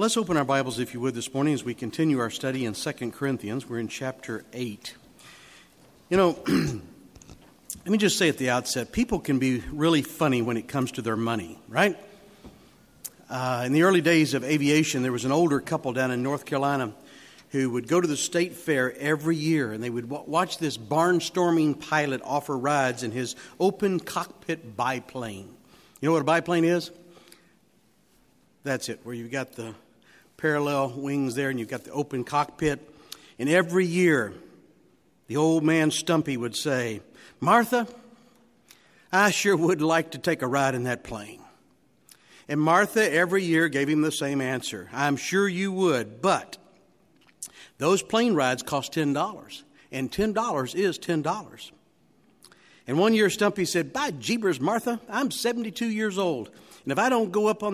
Let's open our Bibles, if you would, this morning as we continue our study in 2 Corinthians. We're in chapter 8. You know, let me just say at the outset, people can be really funny when it comes to their money, right? In the early days of aviation, there was an older couple down in North Carolina who would go to the state fair every year, and they would watch this barnstorming pilot offer rides in his open cockpit biplane. You know what a biplane is? That's it, where you've got the parallel wings there and you've got the open cockpit. And every year, the old man Stumpy would say, "Martha, I sure would like to take a ride in that plane." And Martha every year gave him the same answer. "I'm sure you would, but those plane rides cost $10, and $10 is $10. And one year Stumpy said, "By jeebers, Martha, I'm 72 years old, and if I don't go up in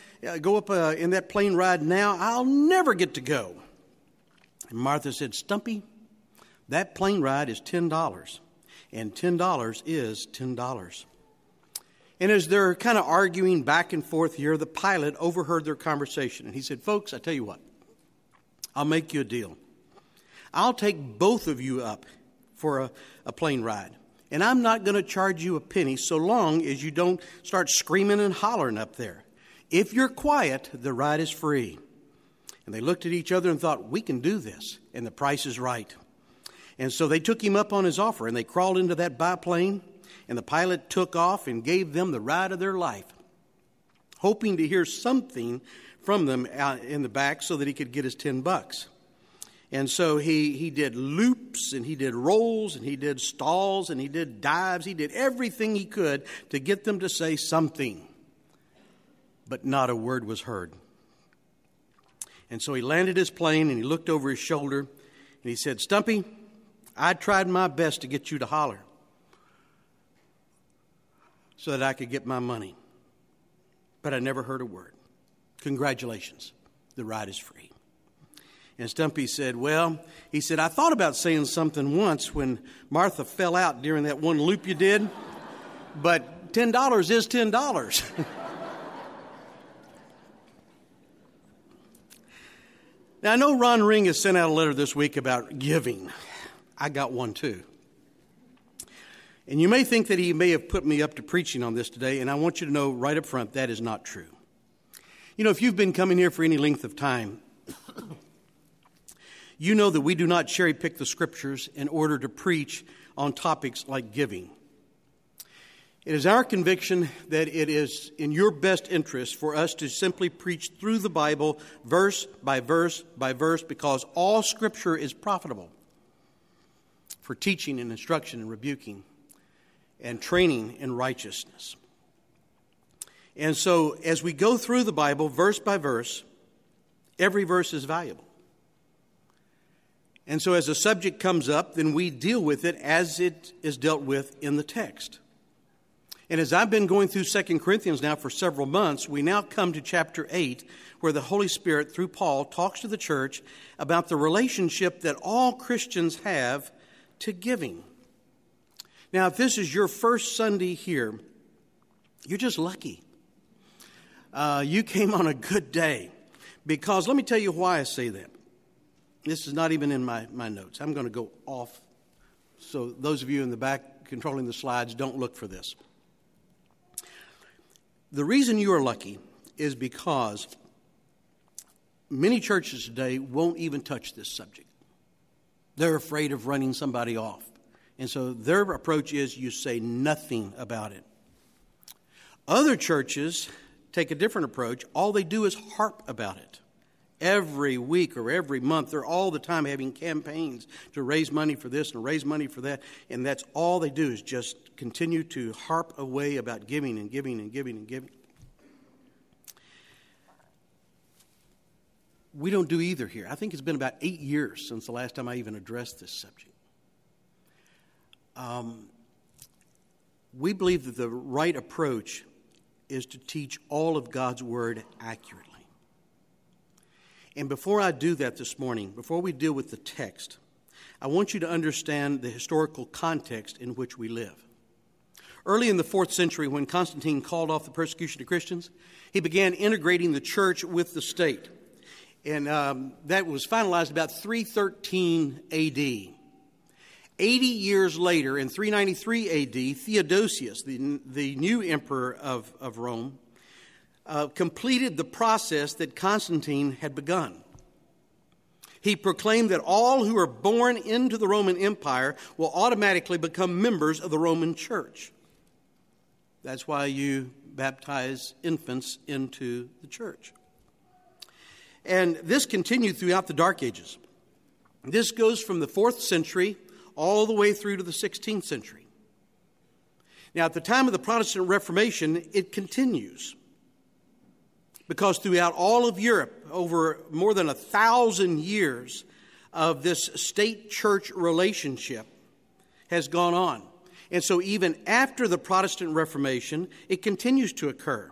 that plane ride now, I'll never get to go." And Martha said, "Stumpy, that plane ride is $10, and $10 is $10. And as they're kind of arguing back and forth here, the pilot overheard their conversation. And he said, "Folks, I tell you what, I'll make you a deal. I'll take both of you up for a plane ride. And I'm not going to charge you a penny so long as you don't start screaming and hollering up there. If you're quiet, the ride is free." And they looked at each other and thought, "We can do this, and the price is right." And so they took him up on his offer, and they crawled into that biplane, and the pilot took off and gave them the ride of their life, hoping to hear something from them out in the back so that he could get his $10. And so he did loops, and he did rolls, and he did stalls, and he did dives. He did everything he could to get them to say something. But not a word was heard. And so he landed his plane, and he looked over his shoulder, and he said, "Stumpy, I tried my best to get you to holler so that I could get my money. But I never heard a word. Congratulations, the ride is free." And Stumpy said, I thought about saying something once when Martha fell out during that one loop you did, but $10 is $10. Now, I know Ron Ring has sent out a letter this week about giving. I got one too. And you may think that he may have put me up to preaching on this today, and I want you to know right up front that is not true. You know, if you've been coming here for any length of time, you know that we do not cherry pick the scriptures in order to preach on topics like giving. It is our conviction that it is in your best interest for us to simply preach through the Bible verse by verse by verse, because all scripture is profitable for teaching and instruction and rebuking and training in righteousness. And so as we go through the Bible verse by verse, every verse is valuable. And so as a subject comes up, then we deal with it as it is dealt with in the text. And as I've been going through 2 Corinthians now for several months, we now come to chapter 8, where the Holy Spirit, through Paul, talks to the church about the relationship that all Christians have to giving. Now, if this is your first Sunday here, you're just lucky. You came on a good day. Because let me tell you why I say that. This is not even in my notes. I'm going to go off. So those of you in the back controlling the slides, don't look for this. The reason you are lucky is because many churches today won't even touch this subject. They're afraid of running somebody off. And so their approach is you say nothing about it. Other churches take a different approach. All they do is harp about it. Every week or every month, they're all the time having campaigns to raise money for this and raise money for that. And that's all they do is just continue to harp away about giving and giving and giving and giving. We don't do either here. I think it's been about 8 years since the last time I even addressed this subject. We believe that the right approach is to teach all of God's Word accurately. And before I do that this morning, before we deal with the text, I want you to understand the historical context in which we live. Early in the 4th century, when Constantine called off the persecution of Christians, he began integrating the church with the state. And that was finalized about 313 A.D. 80 years later, in 393 A.D., Theodosius, the new emperor of Rome, completed the process that Constantine had begun. He proclaimed that all who are born into the Roman Empire will automatically become members of the Roman Church. That's why you baptize infants into the church. And this continued throughout the Dark Ages. This goes from the 4th century all the way through to the 16th century. Now, at the time of the Protestant Reformation, it continues. Because throughout all of Europe, over more than 1,000 years of this state-church relationship has gone on. And so even after the Protestant Reformation, it continues to occur.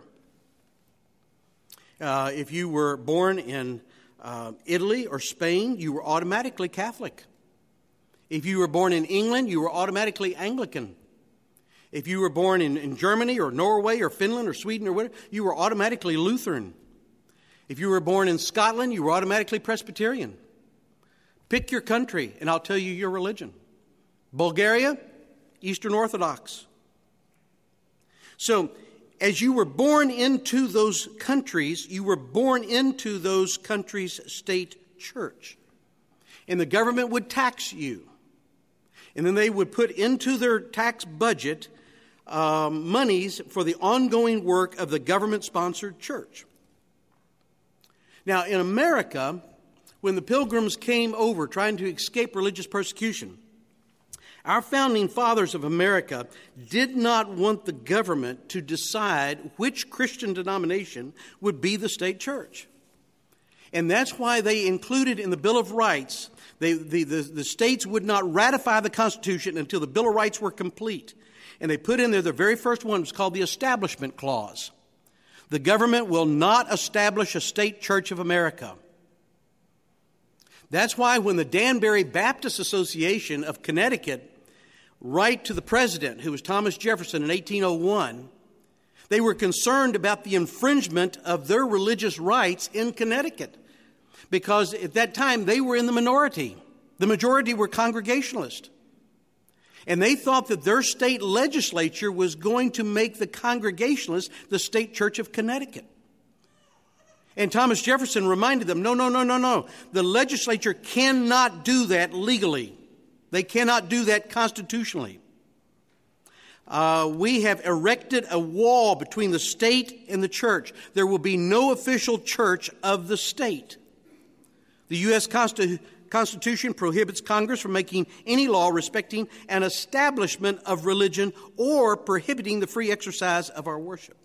If you were born in Italy or Spain, you were automatically Catholic. If you were born in England, you were automatically Anglican. If you were born in Germany or Norway or Finland or Sweden or whatever, you were automatically Lutheran. If you were born in Scotland, you were automatically Presbyterian. Pick your country, and I'll tell you your religion. Bulgaria, Eastern Orthodox. So, as you were born into those countries, you were born into those countries' state church. And the government would tax you. And then they would put into their tax budget monies for the ongoing work of the government-sponsored church. Now, in America, when the Pilgrims came over trying to escape religious persecution, our founding fathers of America did not want the government to decide which Christian denomination would be the state church. And that's why they included in the Bill of Rights, the states would not ratify the Constitution until the Bill of Rights were complete. And they put in there the very first one was called the Establishment Clause. The government will not establish a state church of America. That's why when the Danbury Baptist Association of Connecticut wrote to the president, who was Thomas Jefferson, in 1801, they were concerned about the infringement of their religious rights in Connecticut. Because at that time, they were in the minority. The majority were Congregationalist. And they thought that their state legislature was going to make the Congregationalists the state church of Connecticut. And Thomas Jefferson reminded them, no. The legislature cannot do that legally. They cannot do that constitutionally. We have erected a wall between the state and the church. There will be no official church of the state. The U.S. Constitution prohibits Congress from making any law respecting an establishment of religion or prohibiting the free exercise of our worship.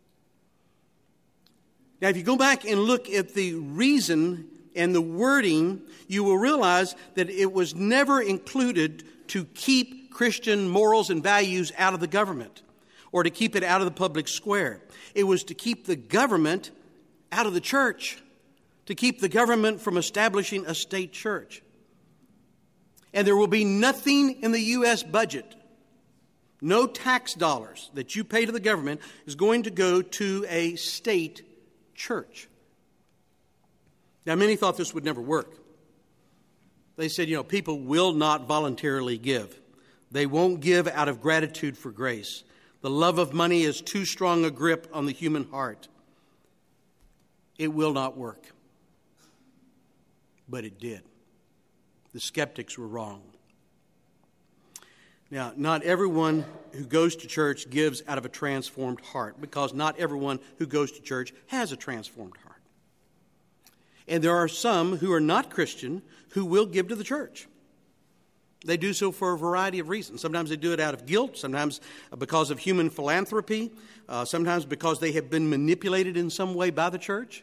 Now, if you go back and look at the reason and the wording, you will realize that it was never included to keep Christian morals and values out of the government or to keep it out of the public square. It was to keep the government out of the church, to keep the government from establishing a state church. And there will be nothing in the U.S. budget, no tax dollars that you pay to the government is going to go to a state church. Now, many thought this would never work. They said, people will not voluntarily give. They won't give out of gratitude for grace. The love of money is too strong a grip on the human heart. It will not work. But it did. The skeptics were wrong. Now, not everyone who goes to church gives out of a transformed heart, because not everyone who goes to church has a transformed heart. And there are some who are not Christian who will give to the church. They do so for a variety of reasons. Sometimes they do it out of guilt, sometimes because of human philanthropy, sometimes because they have been manipulated in some way by the church.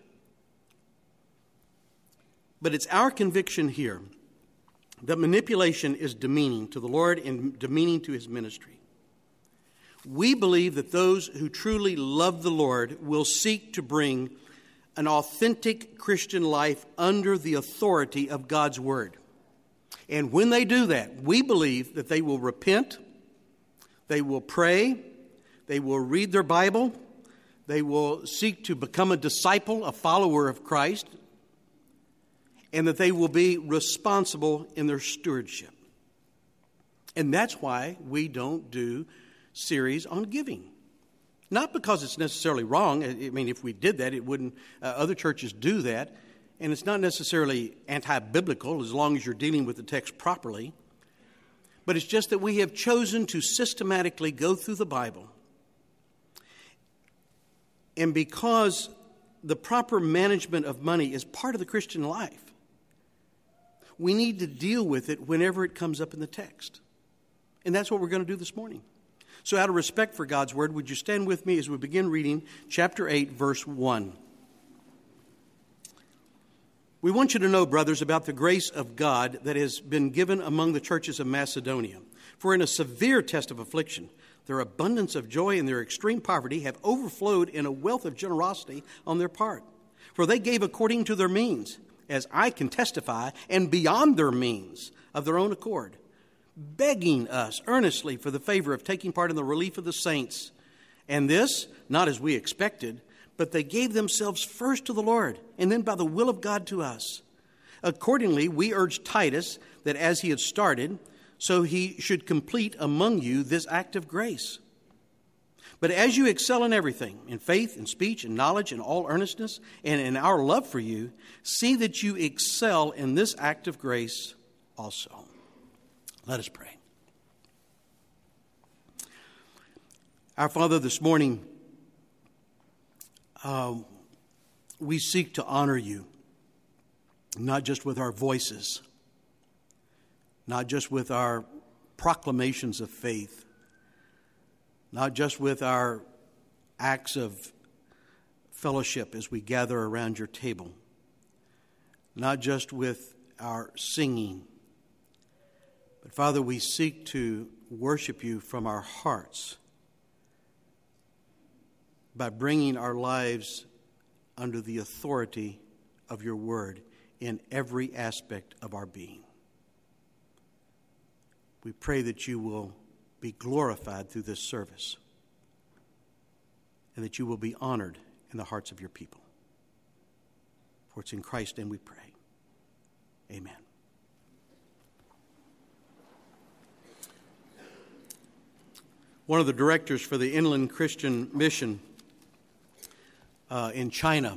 But it's our conviction here that manipulation is demeaning to the Lord and demeaning to his ministry. We believe that those who truly love the Lord will seek to bring an authentic Christian life under the authority of God's Word. And when they do that, we believe that they will repent, they will pray, they will read their Bible, they will seek to become a disciple, a follower of Christ. and that they will be responsible in their stewardship. And that's why we don't do series on giving. Not because it's necessarily wrong. I mean, if we did that, it wouldn't. Other churches do that. And it's not necessarily anti-biblical as long as you're dealing with the text properly. But it's just that we have chosen to systematically go through the Bible. And because the proper management of money is part of the Christian life, we need to deal with it whenever it comes up in the text. And that's what we're going to do this morning. So out of respect for God's Word, would you stand with me as we begin reading chapter 8, verse 1. We want you to know, brothers, about the grace of God that has been given among the churches of Macedonia. For in a severe test of affliction, their abundance of joy and their extreme poverty have overflowed in a wealth of generosity on their part. For they gave according to their means, as I can testify, and beyond their means of their own accord, begging us earnestly for the favor of taking part in the relief of the saints. And this, not as we expected, but they gave themselves first to the Lord, and then by the will of God to us. Accordingly, we urge Titus that as he had started, so he should complete among you this act of grace. But as you excel in everything, in faith, in speech, in knowledge, in all earnestness, and in our love for you, see that you excel in this act of grace also. Let us pray. Our Father, this morning, we seek to honor you, not just with our voices, not just with our proclamations of faith, not just with our acts of fellowship as we gather around your table, not just with our singing, but Father, we seek to worship you from our hearts by bringing our lives under the authority of your word in every aspect of our being. We pray that you will be glorified through this service and that you will be honored in the hearts of your people. For it's in Christ's name we pray. Amen. One of the directors for the Inland Christian Mission in China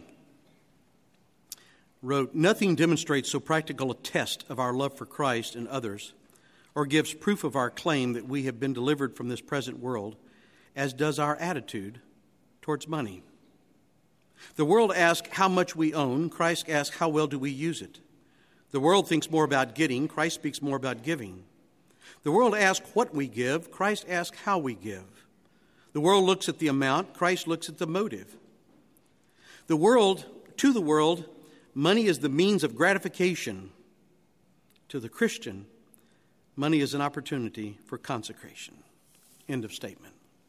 wrote, "Nothing demonstrates so practical a test of our love for Christ and others, or gives proof of our claim that we have been delivered from this present world, as does our attitude towards money. The world asks how much we own. Christ asks how well do we use it. The world thinks more about getting. Christ speaks more about giving. The world asks what we give. Christ asks how we give. The world looks at the amount. Christ looks at the motive. To the world, money is the means of gratification. To the Christian, money is an opportunity for consecration." End of statement.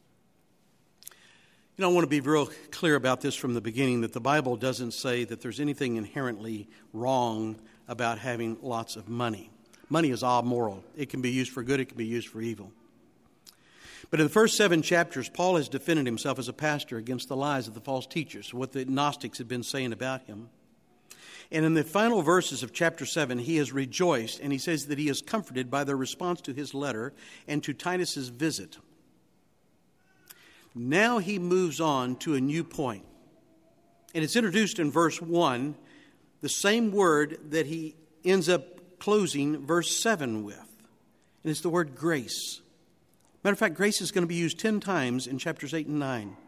You know, I want to be real clear about this from the beginning, that the Bible doesn't say that there's anything inherently wrong about having lots of money. Money is amoral. It can be used for good, it can be used for evil. But in the first 7 chapters, Paul has defended himself as a pastor against the lies of the false teachers, what the Gnostics had been saying about him. And in the final verses of chapter 7, he has rejoiced, and he says that he is comforted by their response to his letter and to Titus's visit. Now he moves on to a new point. And it's introduced in verse 1, the same word that he ends up closing verse 7 with. And it's the word grace. Matter of fact, grace is going to be used 10 times in chapters 8 and 9.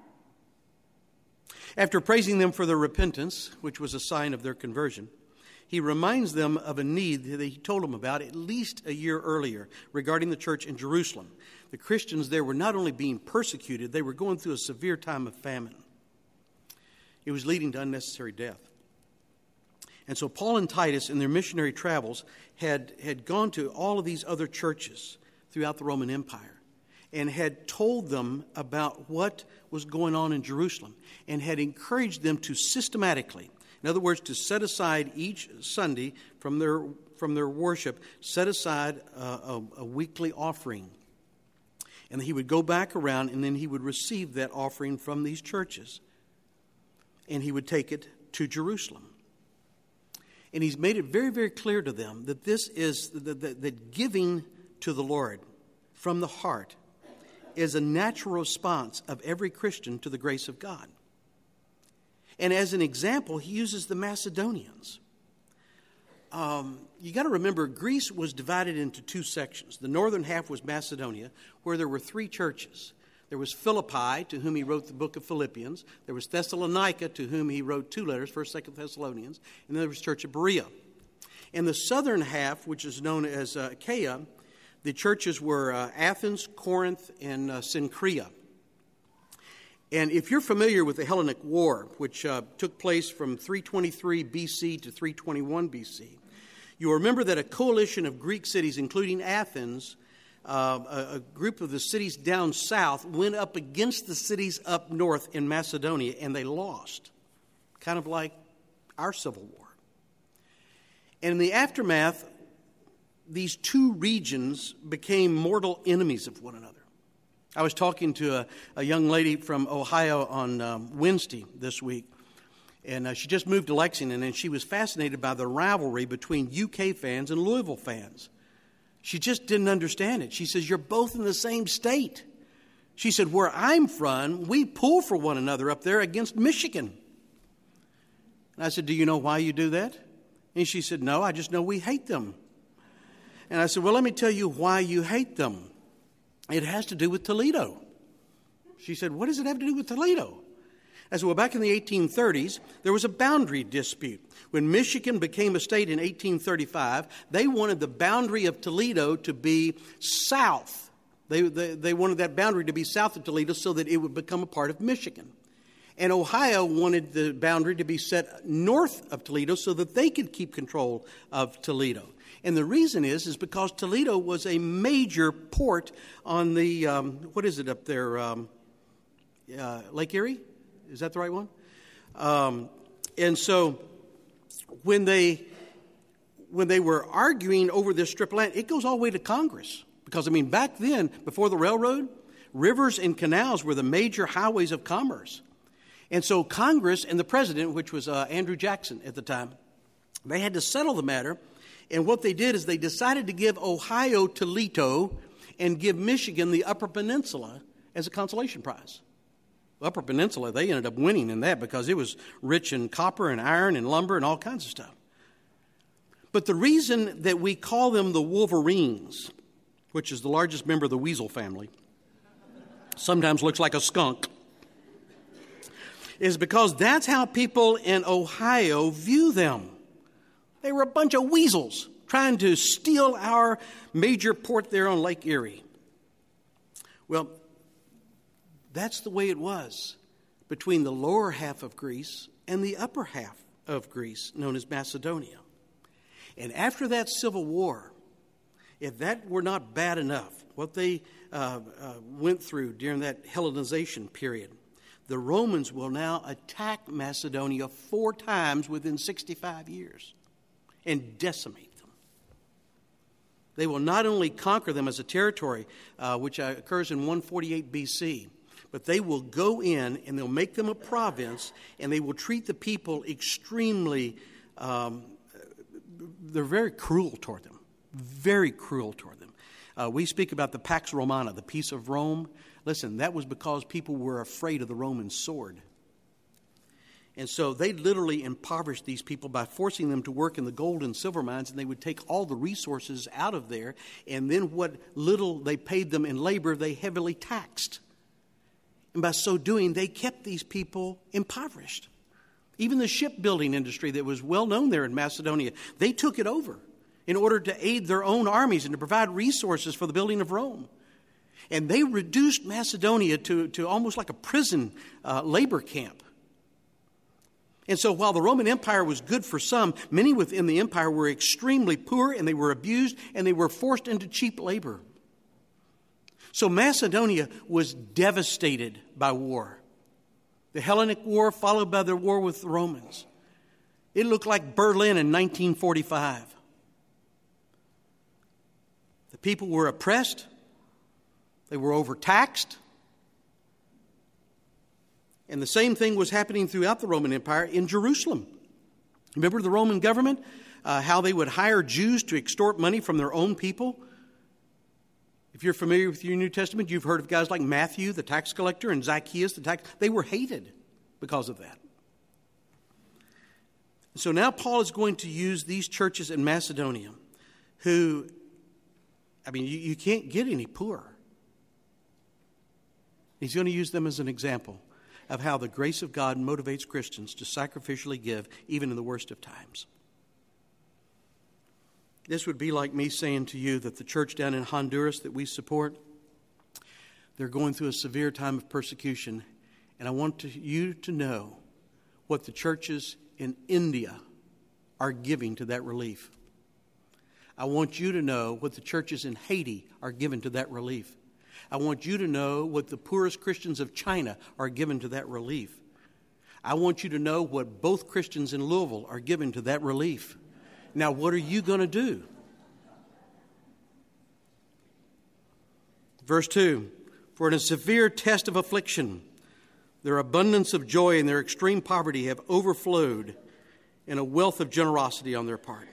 After praising them for their repentance, which was a sign of their conversion, he reminds them of a need that he told them about at least a year earlier regarding the church in Jerusalem. The Christians there were not only being persecuted, they were going through a severe time of famine. It was leading to unnecessary death. And so Paul and Titus in their missionary travels had gone to all of these other churches throughout the Roman Empire and had told them about what was going on in Jerusalem and had encouraged them to systematically, in other words, to set aside each Sunday from their worship, set aside a weekly offering. And he would go back around and then he would receive that offering from these churches. And he would take it to Jerusalem. And he's made it very, very clear to them that this is that giving to the Lord from the heart is a natural response of every Christian to the grace of God. And as an example, he uses the Macedonians. You got to remember, Greece was divided into two sections. The northern half was Macedonia, where there were three churches. There was Philippi, to whom he wrote the book of Philippians. There was Thessalonica, to whom he wrote two letters, 1st, 2nd Thessalonians. And then there was Church of Berea. In the southern half, which is known as Achaia, the churches were Athens, Corinth, and Cenchrea. And if you're familiar with the Hellenic War, which took place from 323 BC to 321 BC, you'll remember that a coalition of Greek cities, including Athens, a group of the cities down south, went up against the cities up north in Macedonia, and they lost, kind of like our Civil War. And in the aftermath, these two regions became mortal enemies of one another. I was talking to a young lady from Ohio on Wednesday this week, and she just moved to Lexington, and she was fascinated by the rivalry between UK fans and Louisville fans. She just didn't understand it. She says, you're both in the same state. She said, where I'm from, we pull for one another up there against Michigan. And I said, do you know why you do that? And she said, no, I just know we hate them. And I said, well, let me tell you why you hate them. It has to do with Toledo. She said, what does it have to do with Toledo? I said, well, back in the 1830s, there was a boundary dispute. When Michigan became a state in 1835, they wanted the boundary of Toledo to be south. They wanted that boundary to be south of Toledo so that it would become a part of Michigan. And Ohio wanted the boundary to be set north of Toledo so that they could keep control of Toledo. And the reason is because Toledo was a major port on the, what is it up there, Lake Erie? Is that the right one? And so when they were arguing over this strip of land, it goes all the way to Congress. Because, I mean, back then, before the railroad, rivers and canals were the major highways of commerce. And so Congress and the president, which was Andrew Jackson at the time, they had to settle the matter. And what they did is they decided to give Ohio Toledo and give Michigan the Upper Peninsula as a consolation prize. Upper Peninsula, they ended up winning in that because it was rich in copper and iron and lumber and all kinds of stuff. But the reason that we call them the Wolverines, which is the largest member of the weasel family, sometimes looks like a skunk, is because that's how people in Ohio view them. They were a bunch of weasels trying to steal our major port there on Lake Erie. Well, that's the way it was between the lower half of Greece and the upper half of Greece, known as Macedonia. And after that civil war, if that were not bad enough, what they went through during that Hellenization period, the Romans will now attack Macedonia 4 times within 65 years and decimate them. They will not only conquer them as a territory, which occurs in 148 BC, but they will go in and they'll make them a province, and they will treat the people extremely, they're very cruel toward them, very cruel toward them. We speak about the Pax Romana, the peace of Rome. Listen, that was because people were afraid of the Roman sword. And so they literally impoverished these people by forcing them to work in the gold and silver mines, and they would take all the resources out of there, and then what little they paid them in labor, they heavily taxed. And by so doing, they kept these people impoverished. Even the shipbuilding industry that was well known there in Macedonia, they took it over in order to aid their own armies and to provide resources for the building of Rome. And they reduced Macedonia to almost like a prison labor camp. And so while the Roman Empire was good for some, many within the empire were extremely poor, and they were abused, and they were forced into cheap labor. So Macedonia was devastated by war. The Hellenic War followed by the war with the Romans. It looked like Berlin in 1945. The people were oppressed. They were overtaxed. And the same thing was happening throughout the Roman Empire in Jerusalem. Remember the Roman government, how they would hire Jews to extort money from their own people? If you're familiar with your New Testament, you've heard of guys like Matthew, the tax collector, and Zacchaeus, they were hated because of that. So now Paul is going to use these churches in Macedonia who, you can't get any poorer. He's going to use them as an example of how the grace of God motivates Christians to sacrificially give even in the worst of times. This would be like me saying to you that the church down in Honduras that we support, they're going through a severe time of persecution. And I want you to know what the churches in India are giving to that relief. I want you to know what the churches in Haiti are giving to that relief. I want you to know what the poorest Christians of China are giving to that relief. I want you to know what both Christians in Louisville are giving to that relief. Now, what are you going to do? Verse 2, for in a severe test of affliction, their abundance of joy and their extreme poverty have overflowed in a wealth of generosity on their part.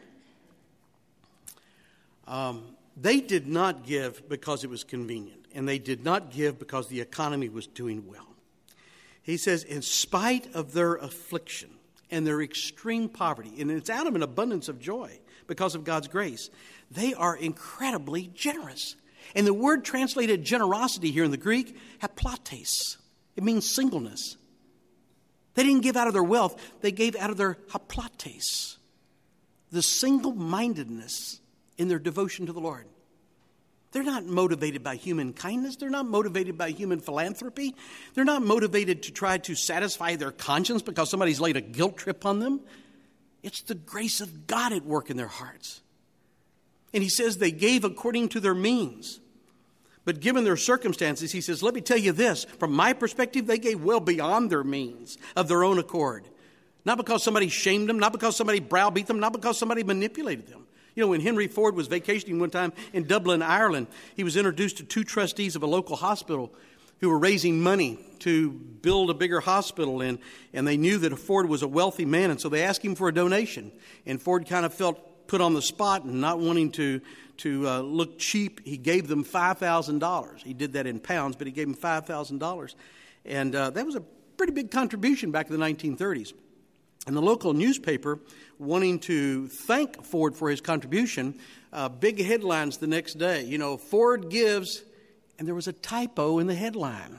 They did not give because it was convenient, and they did not give because the economy was doing well. He says, in spite of their affliction and their extreme poverty, and it's out of an abundance of joy because of God's grace, they are incredibly generous. And the word translated generosity here in the Greek, haplates. It means singleness. They didn't give out of their wealth, they gave out of their haplates, the single-mindedness in their devotion to the Lord. They're not motivated by human kindness. They're not motivated by human philanthropy. They're not motivated to try to satisfy their conscience because somebody's laid a guilt trip on them. It's the grace of God at work in their hearts. And he says they gave according to their means. But given their circumstances, he says, let me tell you this. From my perspective, they gave well beyond their means of their own accord. Not because somebody shamed them, not because somebody browbeat them, not because somebody manipulated them. You know, when Henry Ford was vacationing one time in Dublin, Ireland, he was introduced to two trustees of a local hospital who were raising money to build a bigger hospital. And they knew that Ford was a wealthy man, and so they asked him for a donation. And Ford kind of felt put on the spot and not wanting to look cheap. He gave them $5,000. He did that in pounds, but he gave them $5,000. And that was a pretty big contribution back in the 1930s. And the local newspaper, wanting to thank Ford for his contribution, big headlines the next day. You know, Ford gives, and there was a typo in the headline.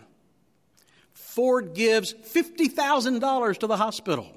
Ford gives $50,000 to the hospital.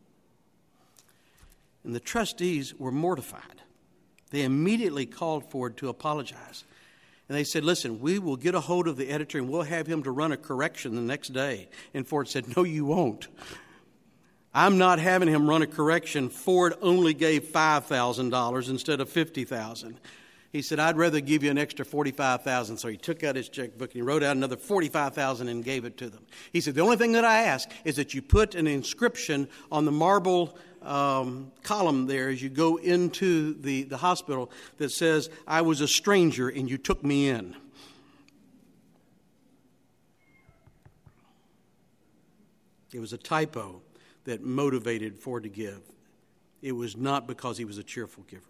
And the trustees were mortified. They immediately called Ford to apologize. And they said, listen, we will get a hold of the editor and we'll have him to run a correction the next day. And Ford said, no, you won't. I'm not having him run a correction. Ford only gave $5,000 instead of $50,000. He said, I'd rather give you an extra $45,000. So he took out his checkbook and he wrote out another $45,000 and gave it to them. He said, the only thing that I ask is that you put an inscription on the marble column there as you go into the hospital that says, I was a stranger and you took me in. It was a typo that motivated Ford to give. It was not because he was a cheerful giver.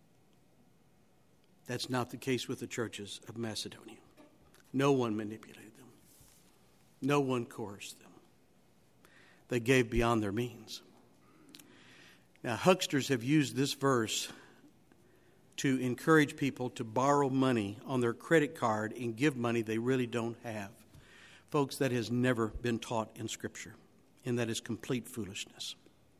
That's not the case with the churches of Macedonia. No one manipulated them. No one coerced them. They gave beyond their means. Now, hucksters have used this verse to encourage people to borrow money on their credit card and give money they really don't have. Folks, that has never been taught in Scripture. And that is complete foolishness.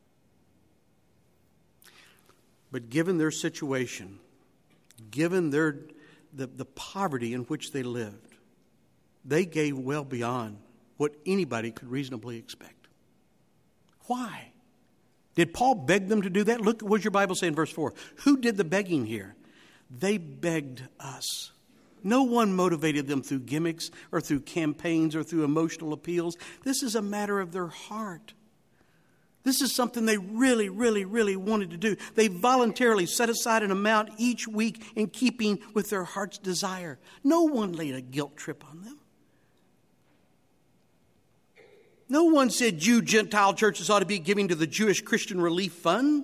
But given their situation, given the poverty in which they lived, they gave well beyond what anybody could reasonably expect. Why? Did Paul beg them to do that? Look what your Bible says in verse 4. Who did the begging here? They begged us. No one motivated them through gimmicks or through campaigns or through emotional appeals. This is a matter of their heart. This is something they really, really, really wanted to do. They voluntarily set aside an amount each week in keeping with their heart's desire. No one laid a guilt trip on them. No one said you Gentile churches ought to be giving to the Jewish Christian Relief Fund.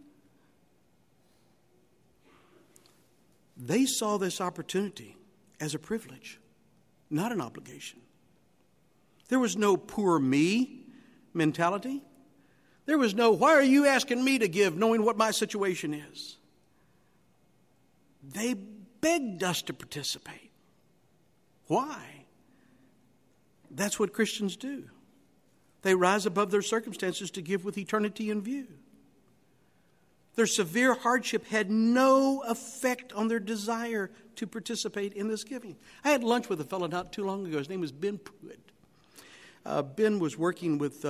They saw this opportunity as a privilege, not an obligation. There was no poor me mentality. There was no, why are you asking me to give knowing what my situation is? They begged us to participate. Why? That's what Christians do. They rise above their circumstances to give with eternity in view. Their severe hardship had no effect on their desire to participate in this giving. I had lunch with a fellow not too long ago. His name was Ben Pruitt. Ben was working with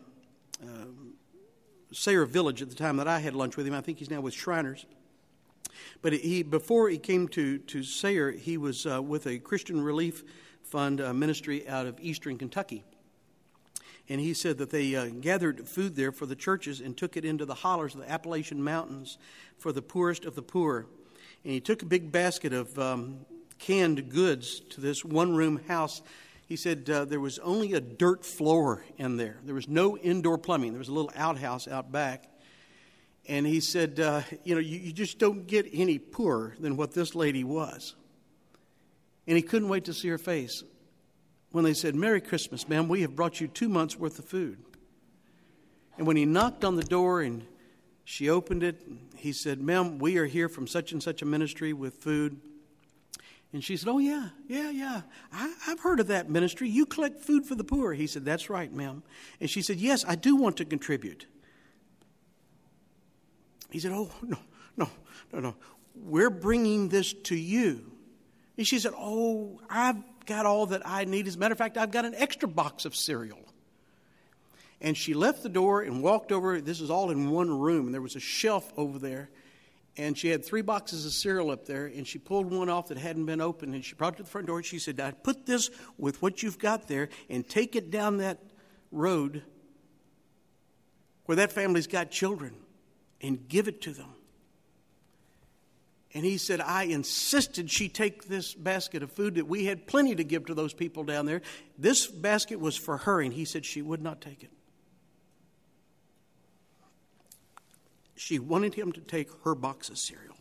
Sayre Village at the time that I had lunch with him. I think he's now with Shriners. But before he came to Sayre, he was with a Christian Relief Fund ministry out of eastern Kentucky. And he said that they gathered food there for the churches and took it into the hollers of the Appalachian Mountains for the poorest of the poor. And he took a big basket of canned goods to this one-room house. He said there was only a dirt floor in there. There was no indoor plumbing. There was a little outhouse out back. And he said, you just don't get any poorer than what this lady was. And he couldn't wait to see her face when they said, "Merry Christmas, ma'am. We have brought you 2 months' worth of food." And when he knocked on the door and she opened it, he said, "Ma'am, we are here from such and such a ministry with food." And she said, "Oh, yeah. I've heard of that ministry. You collect food for the poor." He said, "That's right, ma'am." And she said, "Yes, I do want to contribute." He said, "Oh, no. We're bringing this to you." And she said, "Oh, I've got all that I need. As a matter of fact, I've got an extra box of cereal." And she left the door and walked over. This is all in one room. And there was a shelf over there. And she had 3 boxes of cereal up there. And she pulled one off that hadn't been opened. And she brought it to the front door. And she said, "I put this with what you've got there and take it down that road where that family's got children and give it to them." And he said, "I insisted she take this basket of food that we had plenty to give to those people down there. This basket was for her." And he said she would not take it. She wanted him to take her box of cereal.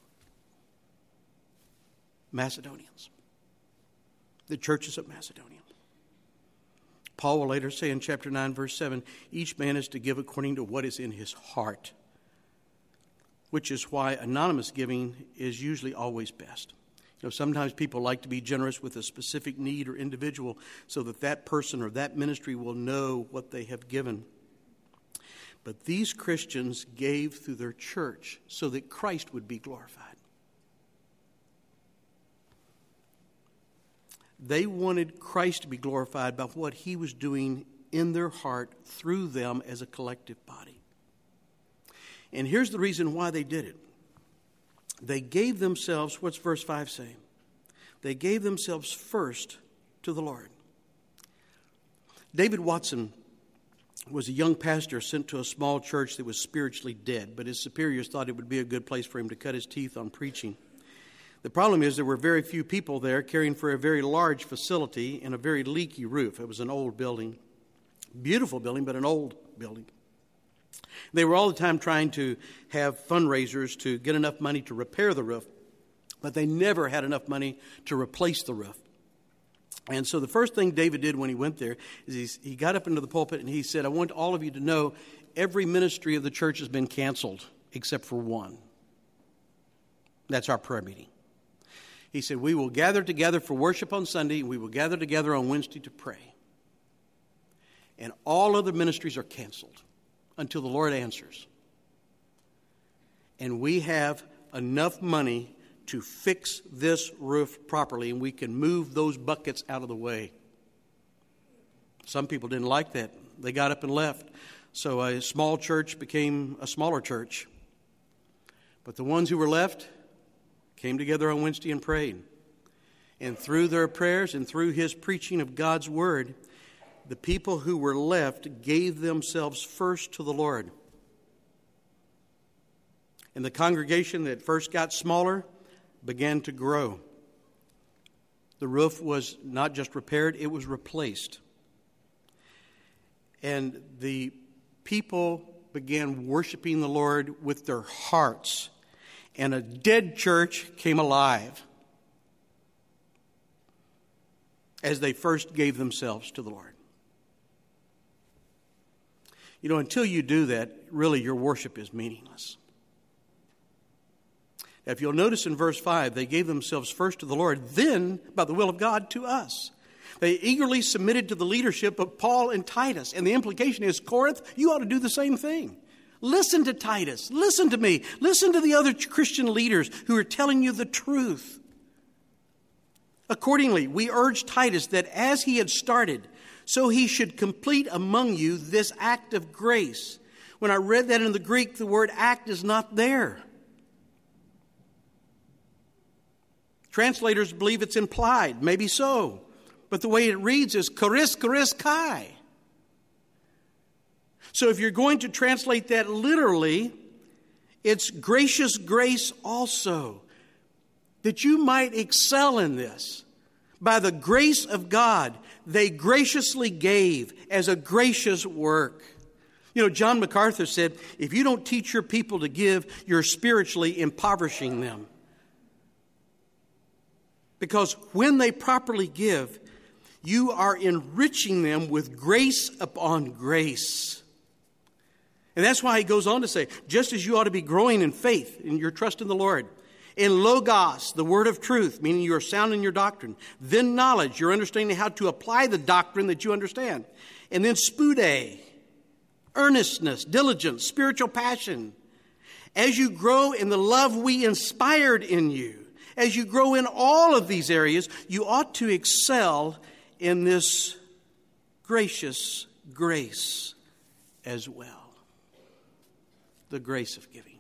Macedonians. The churches of Macedonia. Paul will later say in chapter 9, verse 7, each man is to give according to what is in his heart, which is why anonymous giving is usually always best. Sometimes people like to be generous with a specific need or individual so that that person or that ministry will know what they have given. But these Christians gave through their church so that Christ would be glorified. They wanted Christ to be glorified by what he was doing in their heart through them as a collective body. And here's the reason why they did it. They gave themselves, what's verse 5 say? They gave themselves first to the Lord. David Watson was a young pastor sent to a small church that was spiritually dead, but his superiors thought it would be a good place for him to cut his teeth on preaching. The problem is there were very few people there caring for a very large facility and a very leaky roof. It was an old building. Beautiful building, but an old building. They were all the time trying to have fundraisers to get enough money to repair the roof, but they never had enough money to replace the roof. And so the first thing David did when he went there is he got up into the pulpit and he said, "I want all of you to know every ministry of the church has been canceled except for one. That's our prayer meeting." He said, "We will gather together for worship on Sunday, and we will gather together on Wednesday to pray. And all other ministries are canceled until the Lord answers. And we have enough money to fix this roof properly, and we can move those buckets out of the way." Some people didn't like that. They got up and left. So a small church became a smaller church. But the ones who were left came together on Wednesday and prayed. And through their prayers and through his preaching of God's word, the people who were left gave themselves first to the Lord. And the congregation that first got smaller began to grow. The roof was not just repaired, it was replaced. and the people began worshiping the Lord with their hearts, and a dead church came alive as they first gave themselves to the Lord. You know, until you do that, really your worship is meaningless. Now, if you'll notice in verse 5, they gave themselves first to the Lord, then, by the will of God, to us. They eagerly submitted to the leadership of Paul and Titus. And the implication is, Corinth, you ought to do the same thing. Listen to Titus. Listen to me. Listen to the other Christian leaders who are telling you the truth. Accordingly, we urge Titus that as he had started, so he should complete among you this act of grace. When I read that in the Greek, the word act is not there. Translators believe it's implied. Maybe so. But the way it reads is charis kai. So if you're going to translate that literally, it's gracious grace also, that you might excel in this. By the grace of God, they graciously gave as a gracious work. You know, John MacArthur said, if you don't teach your people to give, you're spiritually impoverishing them. Because when they properly give, you are enriching them with grace upon grace. And that's why he goes on to say, just as you ought to be growing in faith, in your trust in the Lord, in logos, the word of truth, meaning you are sound in your doctrine, then knowledge, you're understanding how to apply the doctrine that you understand, and then spude, earnestness, diligence, spiritual passion. As you grow in the love we inspired in you, as you grow in all of these areas, you ought to excel in this gracious grace as well. The grace of giving.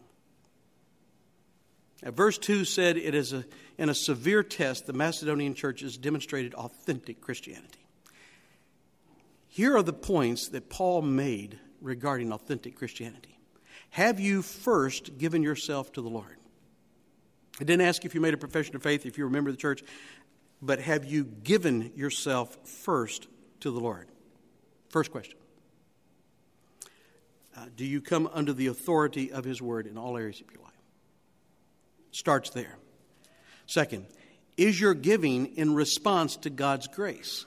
Now, verse 2 said it is in a severe test, the Macedonian churches demonstrated authentic Christianity. Here are the points that Paul made regarding authentic Christianity. Have you first given yourself to the Lord? I didn't ask if you made a profession of faith, if you remember the church, but have you given yourself first to the Lord? First question. Do you come under the authority of His Word in all areas of your life? Starts there. Second, is your giving in response to God's grace?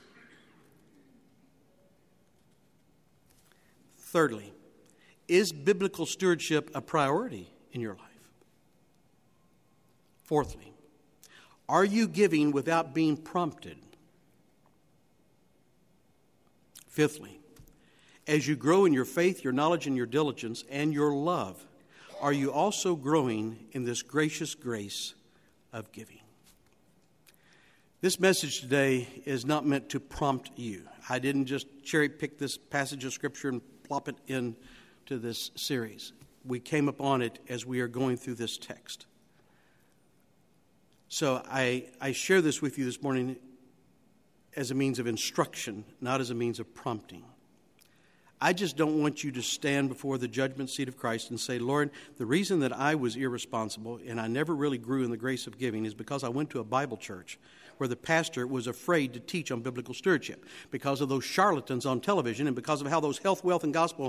Thirdly, is biblical stewardship a priority in your life? Fourthly, are you giving without being prompted? Fifthly, as you grow in your faith, your knowledge, and your diligence, and your love, are you also growing in this gracious grace of giving? This message today is not meant to prompt you. I didn't just cherry pick this passage of Scripture and plop it into this series. We came upon it as we are going through this text. So I share this with you this morning as a means of instruction, not as a means of prompting. I just don't want you to stand before the judgment seat of Christ and say, Lord, the reason that I was irresponsible and I never really grew in the grace of giving is because I went to a Bible church where the pastor was afraid to teach on biblical stewardship because of those charlatans on television and because of how those health, wealth,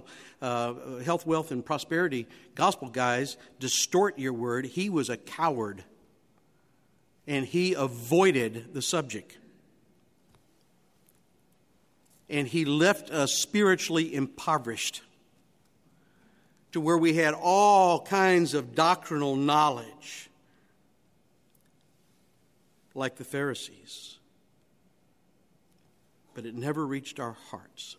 and prosperity gospel guys distort your word. He was a coward, and he avoided the subject. And he left us spiritually impoverished to where we had all kinds of doctrinal knowledge, like the Pharisees. But it never reached our hearts.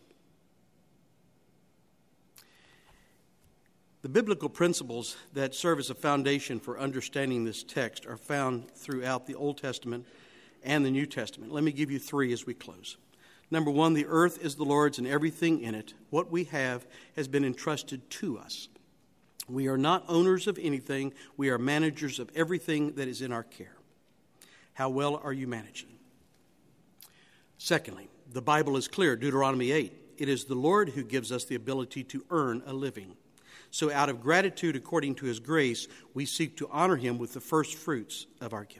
The biblical principles that serve as a foundation for understanding this text are found throughout the Old Testament and the New Testament. Let me give you three as we close. Number one, the earth is the Lord's and everything in it. What we have has been entrusted to us. We are not owners of anything. We are managers of everything that is in our care. How well are you managing? Secondly, the Bible is clear, Deuteronomy 8. It is the Lord who gives us the ability to earn a living. So out of gratitude according to His grace, we seek to honor Him with the first fruits of our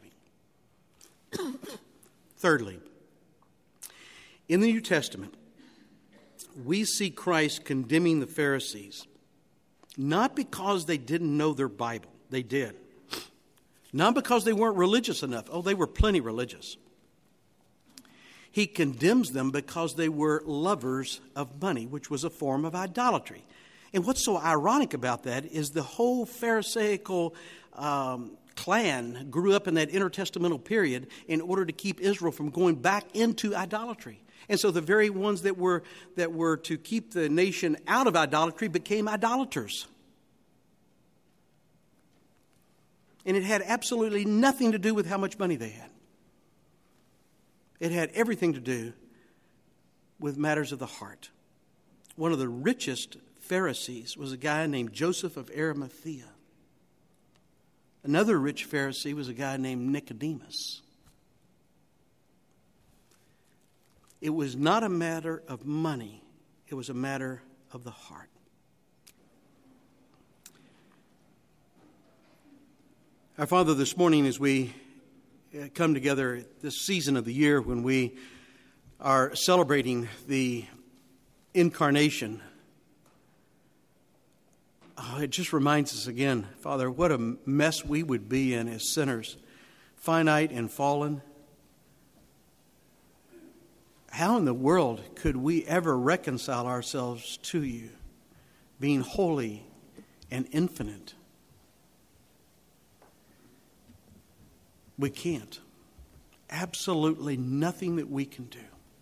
giving. Thirdly, in the New Testament, we see Christ condemning the Pharisees, not because they didn't know their Bible. They did. Not because they weren't religious enough. Oh, they were plenty religious. He condemns them because they were lovers of money, which was a form of idolatry. And what's so ironic about that is the whole Pharisaical clan grew up in that intertestamental period in order to keep Israel from going back into idolatry. And so the very ones that were to keep the nation out of idolatry became idolaters. And it had absolutely nothing to do with how much money they had. It had everything to do with matters of the heart. One of the richest Pharisees was a guy named Joseph of Arimathea. Another rich Pharisee was a guy named Nicodemus. It was not a matter of money. It was a matter of the heart. Our Father, this morning as we come together at this season of the year when we are celebrating the incarnation, it just reminds us again, Father, what a mess we would be in as sinners, finite and fallen. How in the world could we ever reconcile ourselves to you, being holy and infinite? We can't. Absolutely nothing that we can do.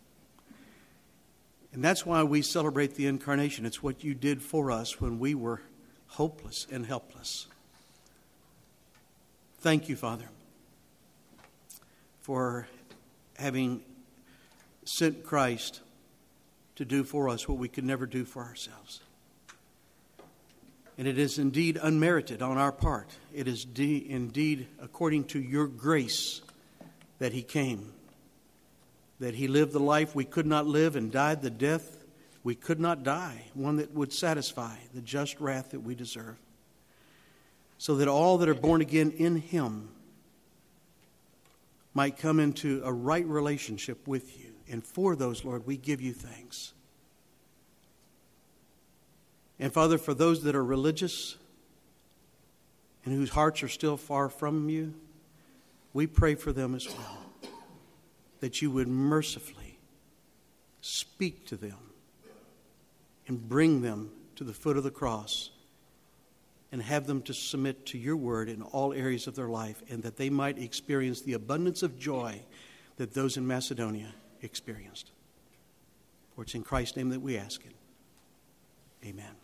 And that's why we celebrate the incarnation. It's what you did for us when we were hopeless and helpless. Thank you, Father, for having sent Christ to do for us what we could never do for ourselves. And it is indeed unmerited on our part. It is indeed according to your grace that he came, that he lived the life we could not live and died the death we could not die, one that would satisfy the just wrath that we deserve, so that all that are born again in him might come into a right relationship with you. And for those, Lord, we give you thanks. And Father, for those that are religious and whose hearts are still far from you, we pray for them as well, that you would mercifully speak to them and bring them to the foot of the cross and have them to submit to your word in all areas of their life, and that they might experience the abundance of joy that those in Macedonia experienced. For it's in Christ's name that we ask it. Amen.